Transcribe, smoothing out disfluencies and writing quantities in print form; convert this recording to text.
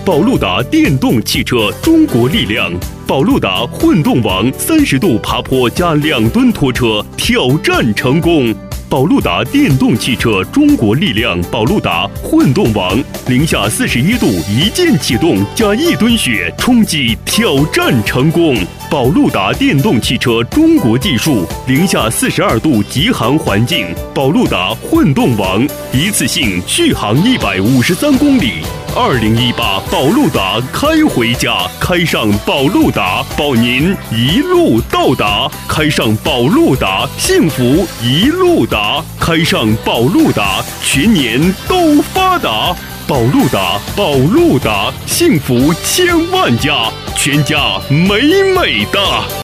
宝路达电动汽车中国力量，宝路达混动王30度爬坡加2吨拖车挑战成功。宝路达电动汽车中国力量，宝路达混动王零下41度一键启动加1吨雪冲击挑战成功。宝路达电动汽车中国技术，零下42度极寒环境，宝路达混动王一次性续航153公里。2018宝路达开回家，开上宝路达，保您一路到达。开上宝路达，幸福一路达。开上宝路达，全年都发达。宝路达，宝路达，幸福千万家，全家美美的。